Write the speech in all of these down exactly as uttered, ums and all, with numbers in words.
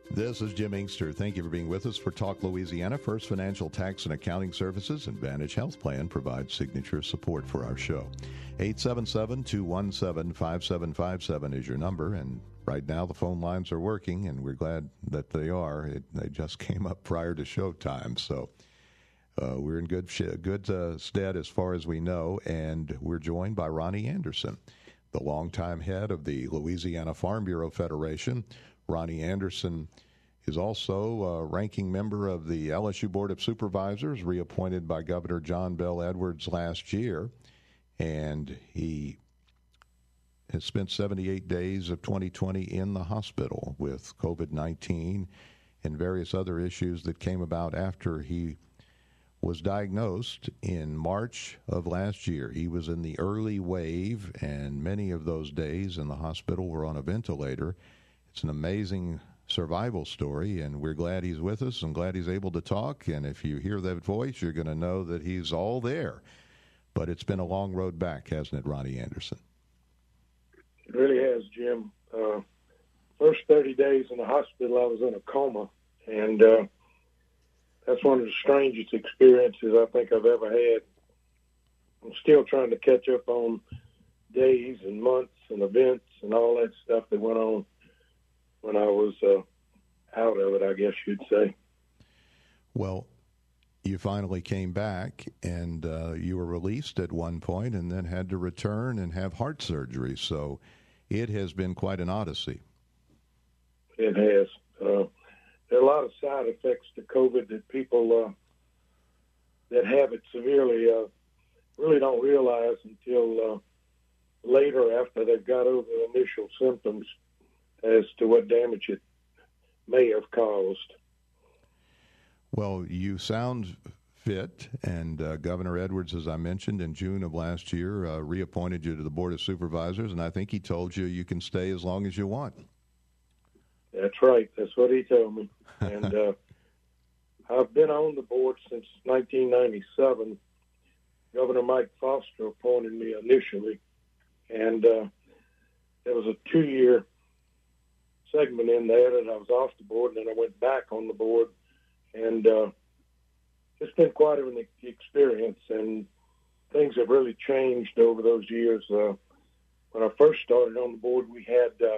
This is Jim Inkster. Thank you for being with us for Talk Louisiana. First Financial Tax and Accounting Services and Vantage Health Plan provides signature support for our show. eight seven seven, two one seven, five seven five seven is your number, and right now the phone lines are working, and we're glad that they are. It, they just came up prior to showtime, so uh, we're in good, sh- good uh, stead as far as we know, and we're joined by Ronnie Anderson, the longtime head of the Louisiana Farm Bureau Federation. Ronnie Anderson is also a ranking member of the L S U Board of Supervisors, reappointed by Governor John Bel Edwards last year, and he has spent seventy-eight days of twenty twenty in the hospital with COVID nineteen and various other issues that came about after he was diagnosed in March of last year. He was in the early wave, and many of those days in the hospital were on a ventilator. It's an amazing survival story, and we're glad he's with us and glad he's able to talk. And if you hear that voice, you're going to know that he's all there. But it's been a long road back, hasn't it, Ronnie Anderson? It really has, Jim. Uh, first thirty days in the hospital, I was in a coma, and uh, that's one of the strangest experiences I think I've ever had. I'm still trying to catch up on days and months and events and all that stuff that went on when I was uh, out of it, I guess you'd say. Well, you finally came back, and uh, you were released at one point and then had to return and have heart surgery. So it has been quite an odyssey. It has. Uh, there are a lot of side effects to COVID that people uh, that have it severely uh, really don't realize until uh, later, after they've got over the initial symptoms, as to what damage it may have caused. Well, you sound fit, and uh, Governor Edwards, as I mentioned, in June of last year, uh, reappointed you to the Board of Supervisors, and I think he told you you can stay as long as you want. That's right. That's what he told me. And uh, I've been on the board since nineteen ninety-seven. Governor Mike Foster appointed me initially, and uh, there was a two-year segment in there that I was off the board, and then I went back on the board, and uh, it's been quite an experience, and things have really changed over those years. Uh, when I first started on the board, we had, uh,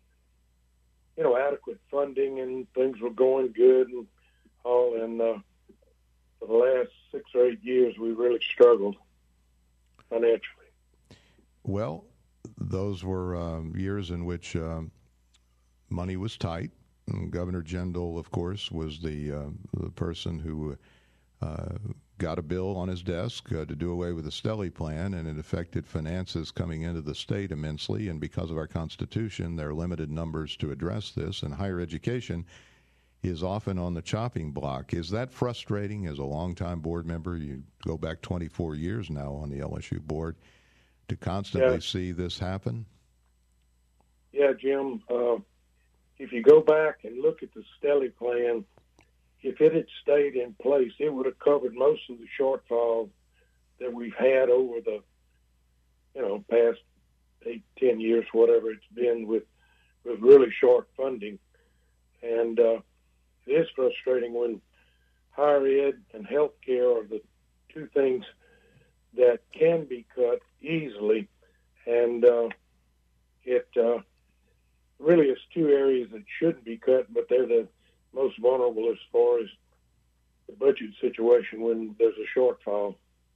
you know, adequate funding, and things were going good and all, and uh, for the last six or eight years, we really struggled financially. Well, those were um, years in which um, money was tight. And Governor Jindal, of course, was the uh, the person who uh, got a bill on his desk uh, to do away with the Stelly plan, and it affected finances coming into the state immensely. And because of our Constitution, there are limited numbers to address this, and higher education is often on the chopping block. Is that frustrating as a longtime board member? You go back twenty-four years now on the L S U board, to constantly Yeah. see this happen? Yeah, Jim. Uh, if you go back and look at the Stelly plan, if it had stayed in place, it would have covered most of the shortfall that we've had over the, you know, past eight, ten years, whatever it's been, with with really short funding. And uh, it is frustrating when higher ed and healthcare are the two things that can be cut easily, and uh, it uh, really is two areas that shouldn't be cut, but they're the most vulnerable as far as the budget situation when there's a shortfall.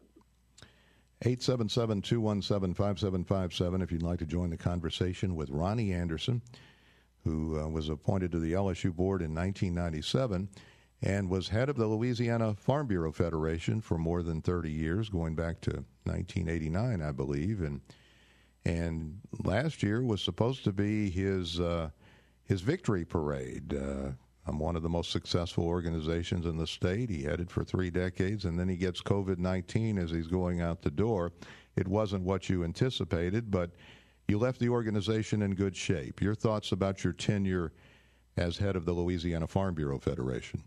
eight seven seven, two one seven, five seven five seven if you'd like to join the conversation with Ronnie Anderson, who uh, was appointed to the L S U board in nineteen ninety-seven and was head of the Louisiana Farm Bureau Federation for more than thirty years, going back to nineteen eighty-nine, I believe. And and last year was supposed to be his uh, his victory parade. Uh, I'm one of the most successful organizations in the state. He headed for three decades, and then he gets COVID nineteen as he's going out the door. It wasn't what you anticipated, but you left the organization in good shape. Your thoughts about your tenure as head of the Louisiana Farm Bureau Federation?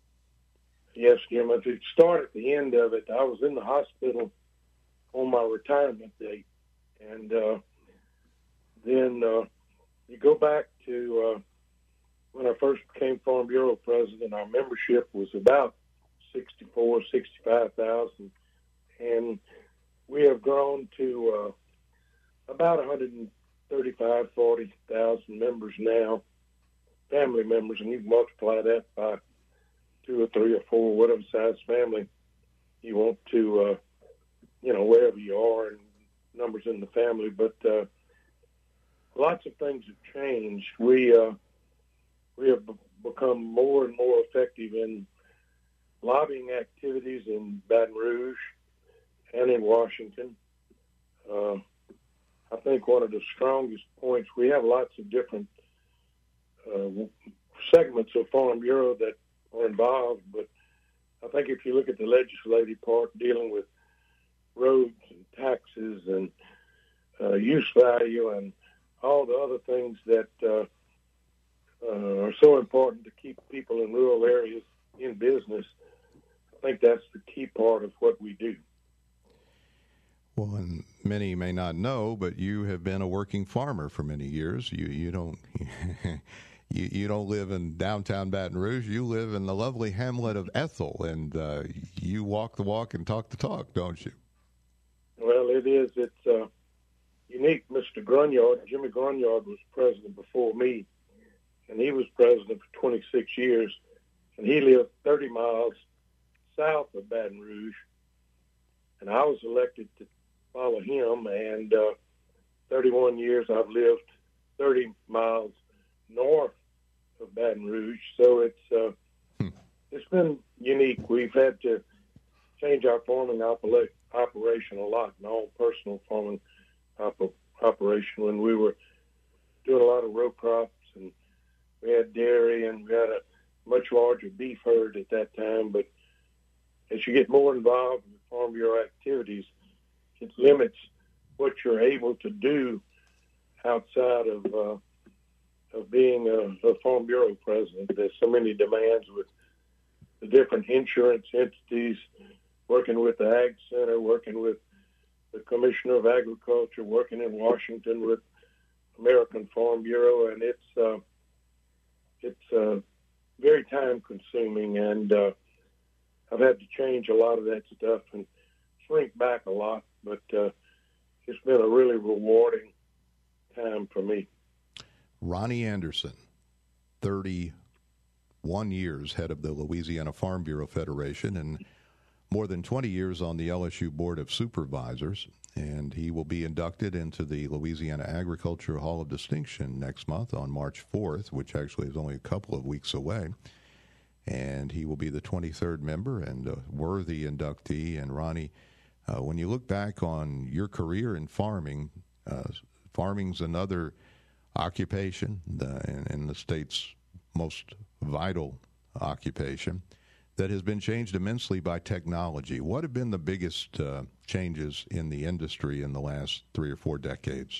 Yes, Jim. If it start at the end of it, I was in the hospital on my retirement date. And uh, then uh, you go back to uh, when I first became Farm Bureau president, our membership was about sixty-four, sixty-five thousand, and we have grown to uh, about one hundred thirty-five, forty thousand members now, family members, and you can multiply that by two or three or four, whatever size family you want to, uh, you know, wherever you are, and numbers in the family. But uh, lots of things have changed. We uh, we have b- become more and more effective in lobbying activities in Baton Rouge and in Washington. Uh, I think one of the strongest points, we have lots of different uh, segments of Farm Bureau that are involved, but I think if you look at the legislative part dealing with roads and taxes and uh, use value and all the other things that uh, uh, are so important to keep people in rural areas in business, I think that's the key part of what we do. Well, and many may not know, but you have been a working farmer for many years. You you don't you you don't live in downtown Baton Rouge. You live in the lovely hamlet of Ethel, and uh, you walk the walk and talk the talk, don't you? Well, it is. It's uh, unique. Mister Grunyard, Jimmy Grunyard, was president before me, and he was president for twenty-six years, and he lived thirty miles south of Baton Rouge, and I was elected to follow him, and uh, thirty-one years I've lived thirty miles north of Baton Rouge, so it's uh, hmm. it's been unique. We've had to change our farming opera- operation a lot, my own personal farming op- operation, when we were doing a lot of row crops, and we had dairy, and we had a much larger beef herd at that time. But as you get more involved in Farm Bureau activities, it limits what you're able to do outside of uh, of being a, a Farm Bureau president. There's so many demands with the different insurance entities, working with the Ag Center, working with the Commissioner of Agriculture, working in Washington with American Farm Bureau, and it's uh, it's uh, very time consuming, and uh, I've had to change a lot of that stuff and shrink back a lot, but uh, it's been a really rewarding time for me. Ronnie Anderson, thirty-one years head of the Louisiana Farm Bureau Federation, and more than twenty years on the L S U Board of Supervisors, and he will be inducted into the Louisiana Agriculture Hall of Distinction next month on March fourth, which actually is only a couple of weeks away. And he will be the twenty-third member and a worthy inductee. And Ronnie, uh, when you look back on your career in farming, uh, farming's another occupation the, in, in the state's most vital occupation that has been changed immensely by technology. What have been the biggest uh, changes in the industry in the last three or four decades?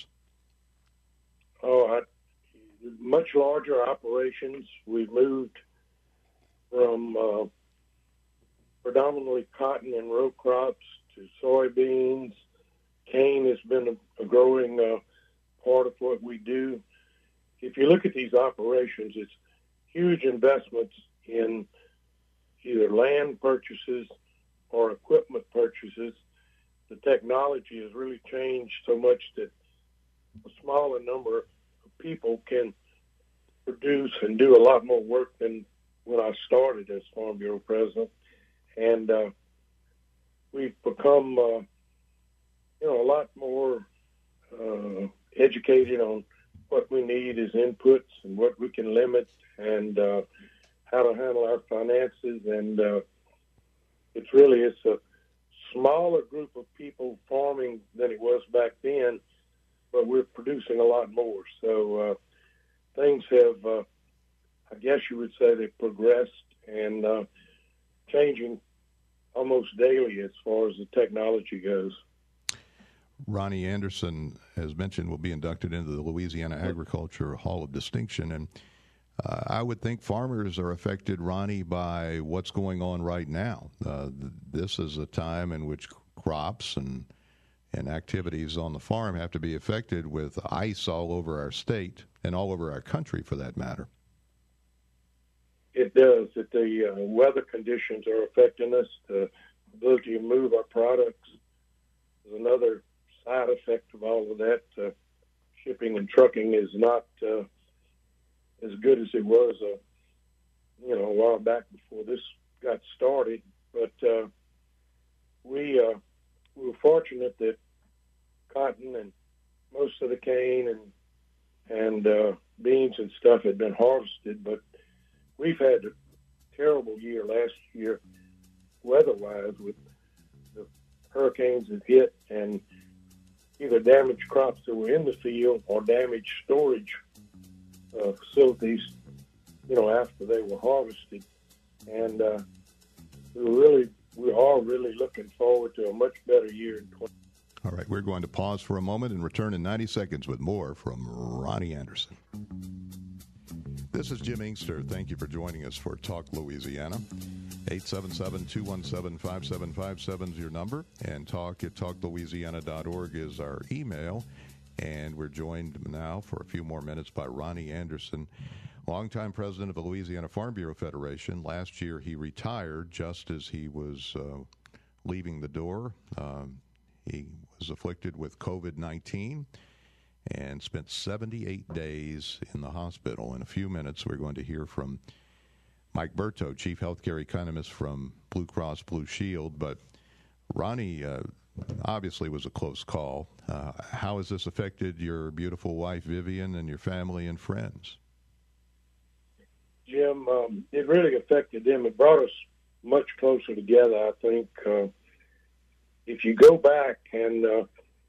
Oh, I, much larger operations. We've moved from uh, predominantly cotton and row crops to soybeans. Cane has been a, a growing uh, part of what we do. If you look at these operations, it's huge investments in either land purchases or equipment purchases. The technology has really changed so much that a smaller number of people can produce and do a lot more work than when I started as Farm Bureau president. And uh, we've become, uh, you know, a lot more uh, educated on what we need as inputs and what we can limit, and uh, how to handle our finances. And uh, it's really, it's a smaller group of people farming than it was back then, but we're producing a lot more. So uh, things have, uh, I guess you would say, they've progressed and uh, changing almost daily as far as the technology goes. Ronnie Anderson, as mentioned, will be inducted into the Louisiana Agriculture Hall of Distinction. And uh, I would think farmers are affected, Ronnie, by what's going on right now. Uh, th- this is a time in which crops and and activities on the farm have to be affected with ice all over our state and all over our country, for that matter. it does. That the uh, weather conditions are affecting us. The ability to move our products is another side effect of all of that. Uh, shipping and trucking is not uh, as good as it was, uh, you know, a while back before this got started. But uh, we uh, we were fortunate that cotton and most of the cane and and uh, beans and stuff had been harvested, but we've had a terrible year last year, weather-wise, with the hurricanes that hit and either damaged crops that were in the field or damaged storage uh, facilities, you know, after they were harvested. And uh, we really, we are really looking forward to a much better year in twenty. All right, we're going to pause for a moment and return in ninety seconds with more from Ronnie Anderson. This is Jim Inkster. Thank you for joining us for Talk Louisiana. eight seven seven, two one seven, five seven five seven is your number, and talk at talk louisiana dot org is our email. And we're joined now for a few more minutes by Ronnie Anderson, longtime president of the Louisiana Farm Bureau Federation. Last year he retired just as he was uh, leaving the door. Um, he was afflicted with covid nineteen and spent seventy-eight days in the hospital. In a few minutes, we're going to hear from Mike Berto, Chief Healthcare Economist from Blue Cross Blue Shield. But Ronnie uh, obviously was a close call. Uh, how has this affected your beautiful wife, Vivian, and your family and friends? Jim, um, it really affected them. It brought us much closer together, I think. Uh, if you go back and uh,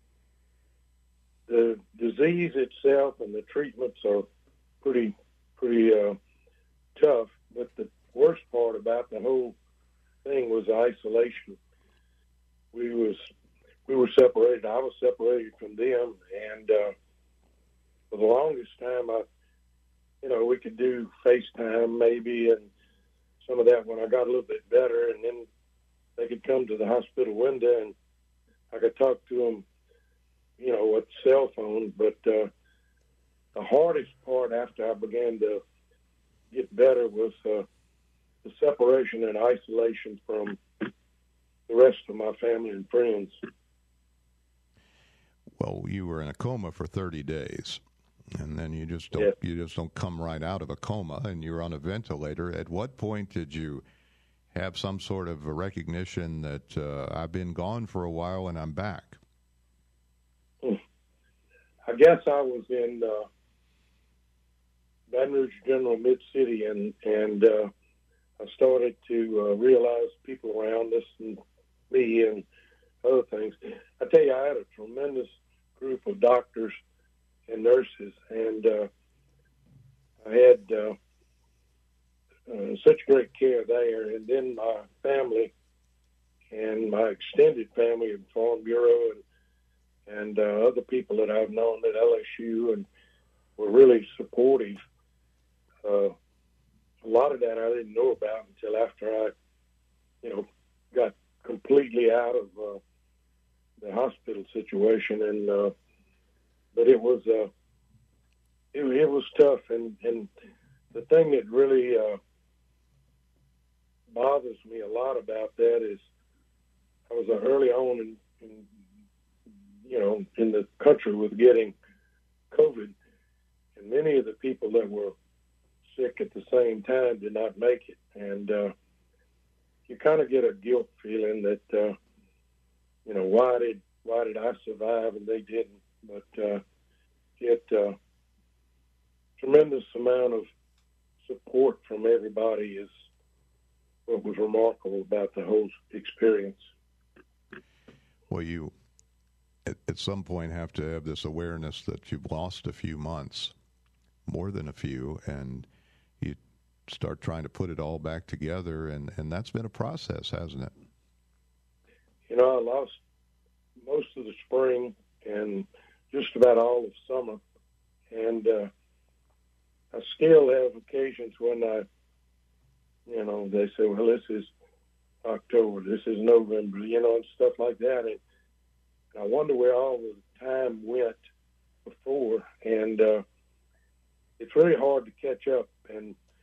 the disease itself and the treatments are pretty, pretty uh, tough, but the worst part about the whole thing was isolation. We was we were separated. I was separated from them, and uh, for the longest time, I, you know, we could do FaceTime maybe, and some of that when I got a little bit better, and then they could come to the hospital window, and I could talk to them, you know, with cell phones. But uh, the hardest part after I began to get better was uh, the separation and isolation from the rest of my family and friends. Well, you were in a coma for thirty days, and then you just don't Yeah. you just don't come right out of a coma, and you're on a ventilator. At what point did you have some sort of a recognition that uh, I've been gone for a while and I'm back? I guess I was in uh, Baton Rouge General Mid-City, and, and uh, I started to uh, realize people around us and me and other things. I tell you, I had a tremendous group of doctors and nurses, and uh, I had uh, uh, such great care there. And then my family and my extended family at Farm Bureau and and uh, other people that I've known at L S U and were really supportive. Uh, a lot of that I didn't know about until after I, you know, got completely out of uh, the hospital situation. And uh, but it was uh, it, it was tough. And, and the thing that really uh, bothers me a lot about that is I was uh, early on in, in you know, in the country with getting COVID, and many of the people that were sick at the same time did not make it. And uh, you kind of get a guilt feeling that, uh, you know, why did why did I survive and they didn't? But uh, get uh, tremendous amount of support from everybody is what was remarkable about the whole experience. Well, you at, at some point have to have this awareness that you've lost a few months, more than a few, and you start trying to put it all back together, and, and that's been a process, hasn't it? You know, I lost most of the spring and just about all of summer, and uh, I still have occasions when I, you know, they say, well, this is October, this is November, you know, and stuff like that, and I wonder where all the time went before, and uh, it's really hard to catch up. And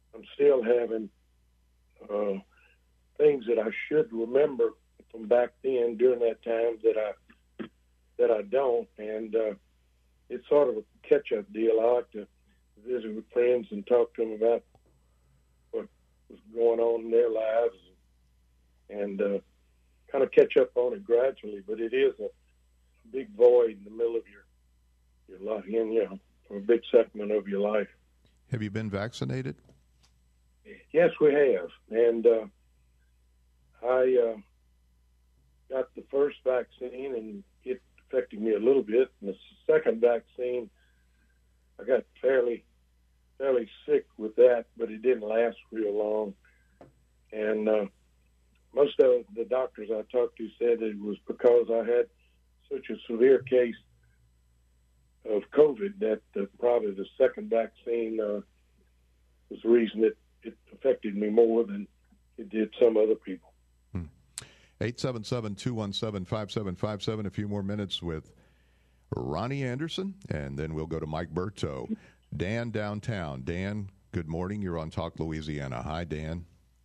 I'm still having uh, things that I should remember from back then during that time that I that I don't, and uh, it's sort of a catch-up deal. I like to visit with friends and talk to them about what was going on in their lives, and uh, kind of catch up on it gradually. But it is a big void in the middle of your your life, you know, a big segment of your life. Have you been vaccinated? Yes, we have, and uh, I uh, got the first vaccine, and it affected me a little bit. And the second vaccine, I got fairly fairly sick with that, but it didn't last real long. And uh, most of the doctors I talked to said it was because I had such a severe case of COVID that uh, probably the second vaccine uh, was the reason it, it affected me more than it did some other people. eight seven seven, two one seven, five seven five seven. A few more minutes with Ronnie Anderson, and then we'll go to Mike Berto. Dan downtown. Dan, good morning. You're on Talk Louisiana. Hi, Dan.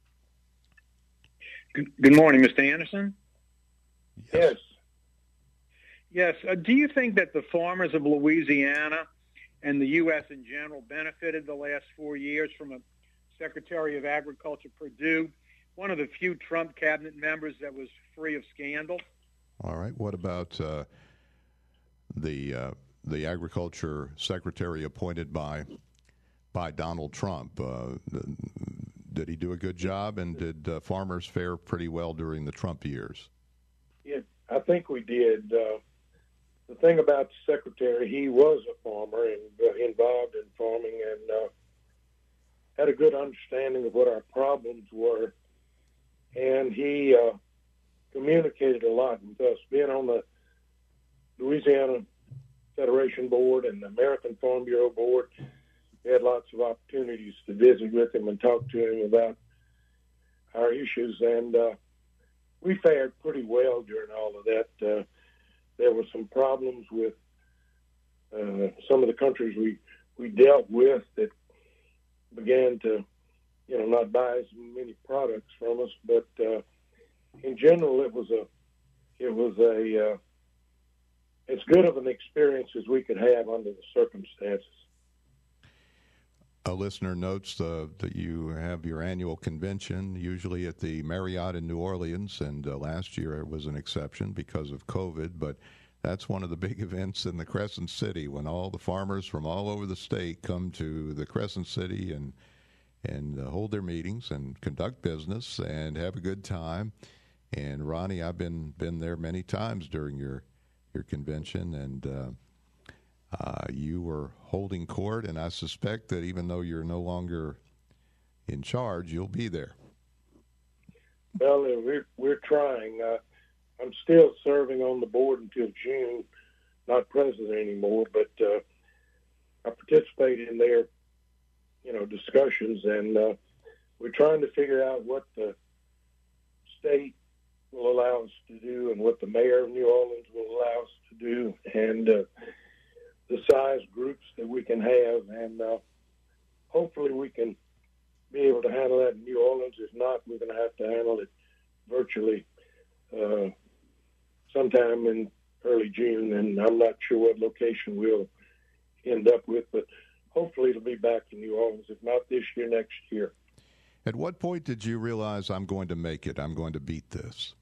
Good, good morning, Mister Anderson. Yes. Yes. Uh, do you think that the farmers of Louisiana and the U S in general benefited the last four years from a Secretary of Agriculture, Perdue, one of the few Trump cabinet members that was free of scandal? All right. What about uh, the uh, the agriculture secretary appointed by by Donald Trump? Uh, did he do a good job, and did uh, farmers fare pretty well during the Trump years? Yeah, I think we did. Uh, the thing about the secretary, he was a farmer and uh, involved in farming, and uh, had a good understanding of what our problems were. And he uh, communicated a lot with us. Being on the Louisiana Federation Board and the American Farm Bureau Board, we had lots of opportunities to visit with him and talk to him about our issues. And uh, we fared pretty well during all of that. Uh, there were some problems with uh, some of the countries we, we dealt with that began to you know, not buy as many products from us, but uh, in general, it was a, it was a, uh, as good of an experience as we could have under the circumstances. A listener notes uh, that you have your annual convention, usually at the Marriott in New Orleans, and uh, last year it was an exception because of COVID, but that's one of the big events in the Crescent City when all the farmers from all over the state come to the Crescent City and and uh, hold their meetings and conduct business and have a good time. And Ronnie, I've been been there many times during your your convention, and uh, uh, you were holding court, and I suspect that even though you're no longer in charge, you'll be there. Well, uh, we're, we're trying. Uh, I'm still serving on the board until June, not president anymore, but uh, I participated in their you know, discussions, and uh, we're trying to figure out what the state will allow us to do and what the mayor of New Orleans will allow us to do, and uh, the size groups that we can have, and uh, hopefully we can be able to handle that in New Orleans. If not, we're going to have to handle it virtually uh, sometime in early June, and I'm not sure what location we'll end up with, but hopefully it'll be back in New Orleans, if not this year, next year. At what point did you realize I'm going to make it, I'm going to beat this?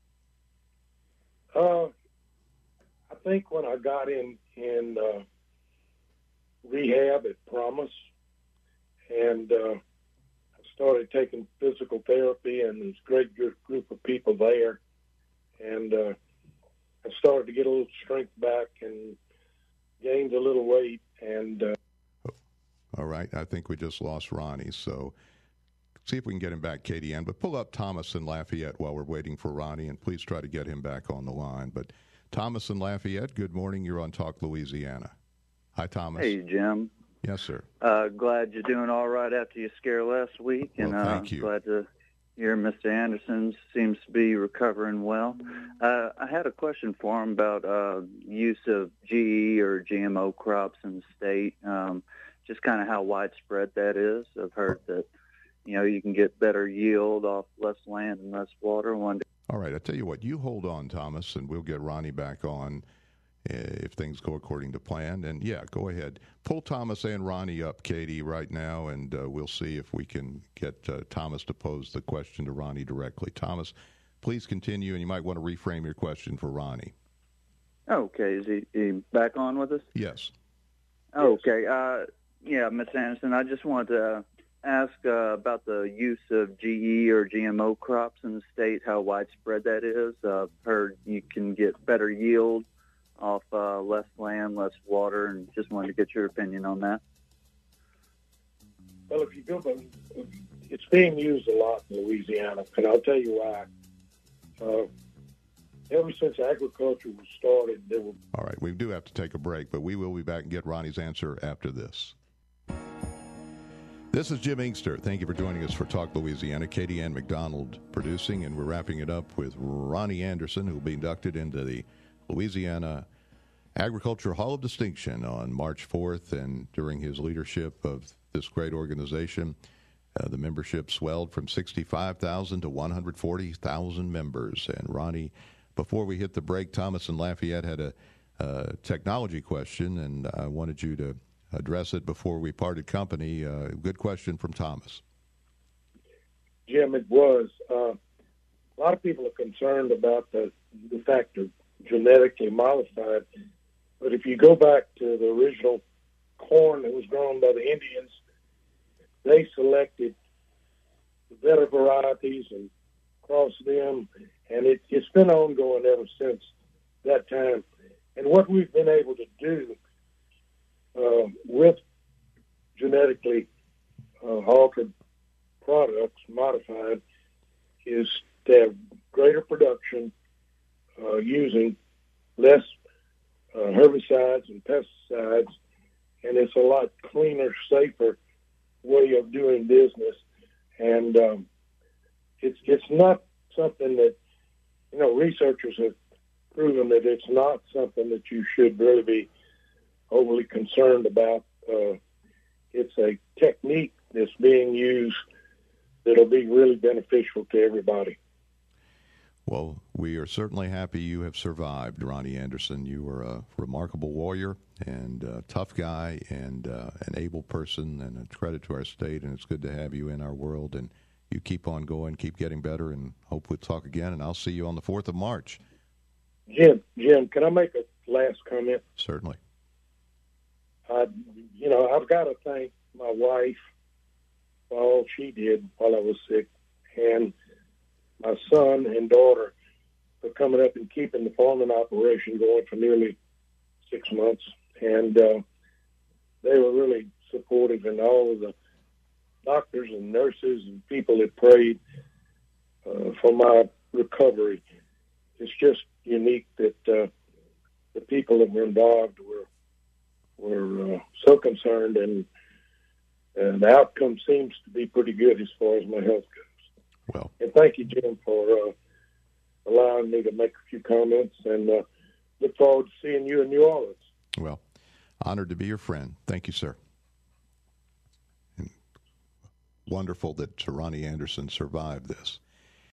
Uh, I think when I got in, in uh, rehab at Promise, and uh, I started taking physical therapy, and there's a great group of people there, and uh, I started to get a little strength back and gained a little weight, and uh, all right, I think we just lost Ronnie, so see if we can get him back, Katie Ann. But pull up Thomas in Lafayette while we're waiting for Ronnie, and please try to get him back on the line. But Thomas in Lafayette, good morning. You're on Talk Louisiana. Hi, Thomas. Hey, Jim. Yes, sir. Uh, glad you're doing all right after your scare last week. Well, and thank uh, you. Glad to hear Mister Anderson seems to be recovering well. Uh, I had a question for him about uh, use of G E or G M O crops in the state. Um, just kind of how widespread that is. I've heard that, you know, you can get better yield off less land and less water. One day. All right, I tell you what, you hold on, Thomas, and we'll get Ronnie back on if things go according to plan. And, yeah, go ahead. Pull Thomas and Ronnie up, Katie, right now, and uh, we'll see if we can get uh, Thomas to pose the question to Ronnie directly. Thomas, please continue, and you might want to reframe your question for Ronnie. Okay. Is he, he back on with us? Yes. Okay. Uh, yeah, Miz Anderson, I just wanted to ask uh, about the use of G E or G M O crops in the state, how widespread that is. Uh, I've heard you can get better yield off uh, less land, less water, and just wanted to get your opinion on that. Well, if you go, it's being used a lot in Louisiana, and I'll tell you why. Uh, ever since agriculture was started, there were... All right, we do have to take a break, but we will be back and get Ronnie's answer after this. This is Jim Inkster. Thank you for joining us for Talk Louisiana. Katie Ann McDonald producing, and we're wrapping it up with Ronnie Anderson, who will be inducted into the Louisiana Agriculture Hall of Distinction on March fourth, and during his leadership of this great organization, uh, the membership swelled from sixty-five thousand to one hundred forty thousand members. And Ronnie, before we hit the break, Thomas and Lafayette had a uh, technology question, and I wanted you to address it before we parted company. Uh, good question from Thomas. Jim, it was. Uh, a lot of people are concerned about the, the fact of genetically modified, but if you go back to the original corn that was grown by the Indians, they selected the better varieties and crossed them, and it, it's been ongoing ever since that time. And what we've been able to do uh, with genetically uh, altered products, modified, is to have greater production uh, using less uh, herbicides and pesticides, and it's a lot cleaner, safer way of doing business. And um, it's it's not something that, you know, researchers have proven that it's not something that you should really be overly concerned about. Uh, it's a technique that's being used that'll be really beneficial to everybody. Well, we are certainly happy you have survived, Ronnie Anderson. You are a remarkable warrior and a tough guy and uh, an able person, and a credit to our state, and it's good to have you in our world. And you keep on going, keep getting better, and hope we'll talk again, and I'll see you on the fourth of March. Jim, Jim, can I make a last comment? Certainly. I, you know, I've got to thank my wife for all she did while I was sick, and my son and daughter for coming up and keeping the farming operation going for nearly six months. And uh, they were really supportive, and all of the doctors and nurses and people that prayed uh, for my recovery. It's just unique that uh, the people that were involved were were uh, so concerned, and, and the outcome seems to be pretty good as far as my health goes. Well, and thank you, Jim, for uh, allowing me to make a few comments, and uh, look forward to seeing you in New Orleans. Well, honored to be your friend. Thank you, sir. And wonderful that Ronnie Anderson survived this.